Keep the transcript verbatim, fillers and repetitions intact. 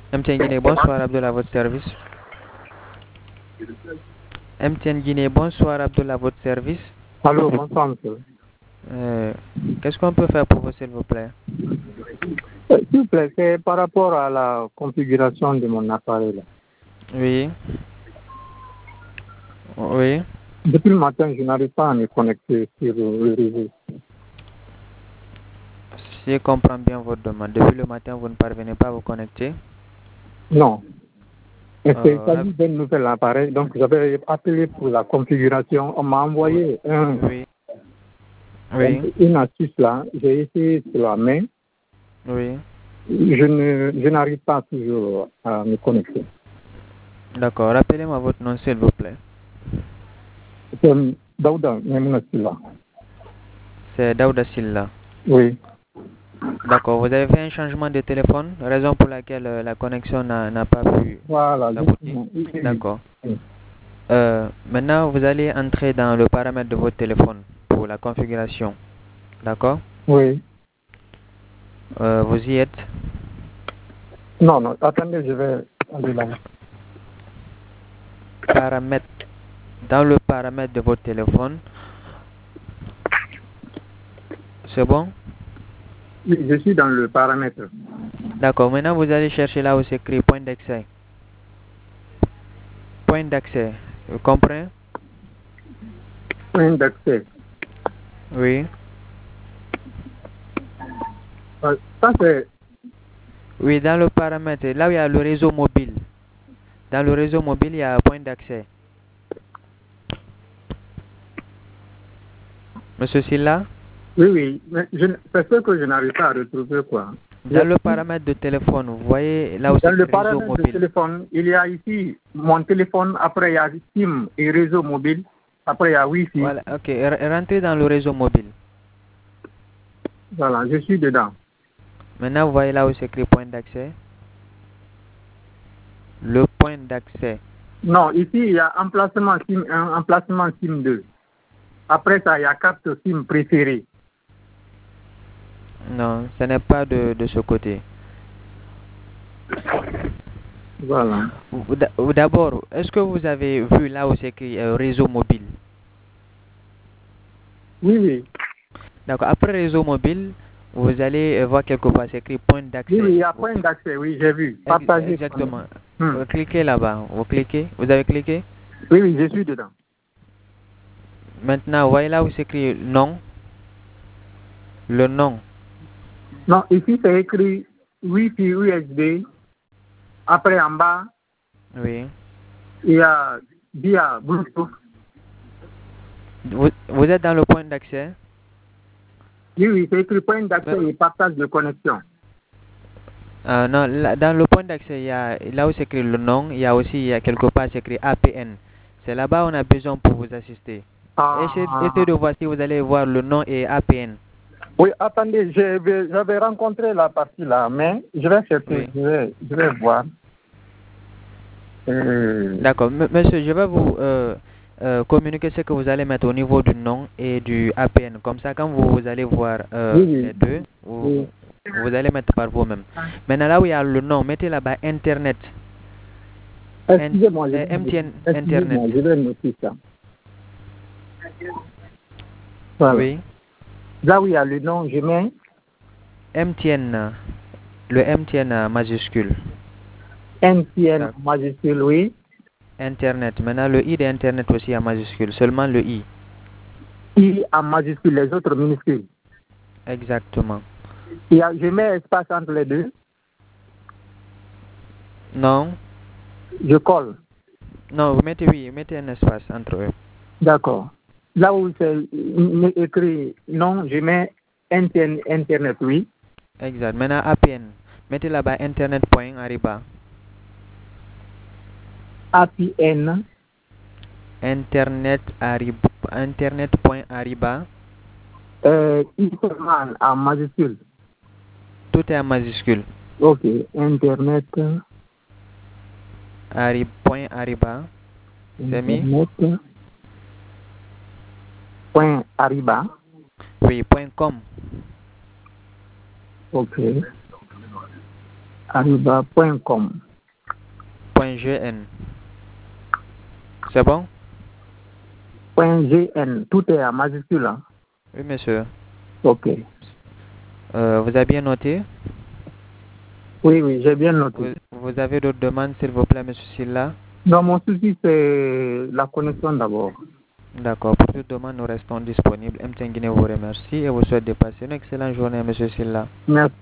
M T N Guinée, bonsoir Abdullah, à votre service. M T N Guinée, bonsoir Abdullah, à votre service. Allô, bonsoir monsieur. Euh, Qu'est-ce qu'on peut faire pour vous, s'il vous plaît? Euh, S'il vous plaît, c'est par rapport à la configuration de mon appareil là. Oui. Oui. Depuis le matin, je n'arrive pas à me connecter sur le réseau. Si je comprends bien votre demande, depuis le matin, vous ne parvenez pas à vous connecter? Non. Mais c'est Euh, s'agit d'un nouvel appareil, donc j'avais appelé pour la configuration. On m'a envoyé un, Oui. Oui. une astuce là. J'ai essayé sur la main. Oui. Je ne, je n'arrive pas toujours à me connecter. D'accord. Rappelez-moi votre nom, s'il vous plaît. C'est Daouda Memouna Silla. C'est Daouda Silla. Oui. D'accord. Vous avez fait un changement de téléphone, raison pour laquelle euh, la connexion n'a n'a pas pu Voilà. aboutir. D'accord. Euh, maintenant, vous allez entrer dans le paramètre de votre téléphone pour la configuration. D'accord? Oui. Euh, vous y êtes? Non, non, attendez, je vais aller là. Paramètres. Dans le paramètre de votre téléphone. C'est bon? Oui, je suis dans le paramètre. D'accord. Maintenant, vous allez chercher là où c'est écrit point d'accès. Point d'accès. Vous comprenez? Point d'accès. Oui. Euh, Ça, c'est. Oui, dans le paramètre, là où il y a le réseau mobile. Dans le réseau mobile, il y a un point d'accès. Monsieur Silla? Oui, oui, mais je... c'est ce que je n'arrive pas à retrouver, quoi. Dans Je- le paramètre de téléphone, vous voyez là où c'est Dans le écrit réseau paramètre de mobile. téléphone, il y a ici mon téléphone, après il y a SIM et réseau mobile, après il y a Wi-Fi. Voilà, ok. R- Rentrez dans le réseau mobile. Voilà, je suis dedans. Maintenant, vous voyez là où c'est écrit point d'accès. Le point d'accès. Non, ici il y a emplacement SIM un, emplacement SIM deux. Après ça, il y a carte SIM préférée. Non, ce n'est pas de, de ce côté. Voilà. Ou- d'a- ou D'abord, est-ce que vous avez vu là où c'est écrit euh, réseau mobile? Oui, oui. D'accord. Après réseau mobile, vous allez euh, voir quelque part, c'est écrit point d'accès. Oui, oui, il y a point d'accès, oui, j'ai vu. Ex- Partager. Exactement. Hmm. Vous cliquez là-bas. Vous cliquez. Vous avez cliqué? Oui, oui, je suis dedans. Maintenant, vous voyez là où c'est écrit nom. Le nom. Non, ici c'est écrit Wi-Fi U S B. Après en bas, Oui. il y a via Bluetooth. Vous, vous êtes dans le point d'accès. Oui, oui, c'est écrit point d'accès Euh, et partage de connexion. euh, non, là- dans le point d'accès, il y a là où c'est écrit le nom, il y a aussi il y a quelque part c'est écrit A P N. C'est là-bas on a besoin pour vous assister. Essayez, essayez Ah, de voir si vous allez voir le nom et A P N. oui, attendez, je vais- j'avais rencontré la partie là, mais je vais chercher, Oui. je vais, je vais voir. Euh, D'accord. M- Monsieur, je vais vous euh, euh, communiquer ce que vous allez mettre au niveau du nom et du A P N. Comme ça, quand vous, vous allez voir euh, oui, oui, les deux, vous, oui. vous allez mettre par vous-même. Maintenant, là où il y a le nom, mettez là-bas Internet. N- Excusez-moi, je euh, vais, M T N Internet. excusez-moi, je vais noter ça. Voilà. Oui. Là où il y a le nom, je mets M T N. Le M T N majuscule. M T N D'accord. majuscule, oui. Internet. Maintenant, le I de Internet aussi en majuscule. Seulement le I. I en majuscule, les autres minuscules. Exactement. Il y a, je mets espace entre les deux, Non. je colle. Non, vous mettez oui, mettez un espace entre eux. D'accord. Là où c'est euh, écrit non, je mets N T N, Internet, oui. Exact. Maintenant, A P N. Mettez là-bas internet.ariba. A P N, Internet Ariba. Internet.ariba. euh, I seulement en majuscule. Tout est en majuscule. Ok, Internet, Ari.ariba. C'est mis? Internet, point Ariba. Oui, point com. Ok. arroba point com. Point .gn. C'est bon? Point .gn. Tout est en majuscule. Hein? Oui, monsieur. Ok. Euh, vous avez bien noté? Oui, oui, j'ai bien noté. Vous, vous avez d'autres demandes, s'il vous plaît, monsieur Silla? Non, mon souci, c'est la connexion d'abord. D'accord. Pour toute demande, nous restons disponibles. M T N Guinée vous remercie et vous souhaite de passer une excellente journée, monsieur Silla. Merci.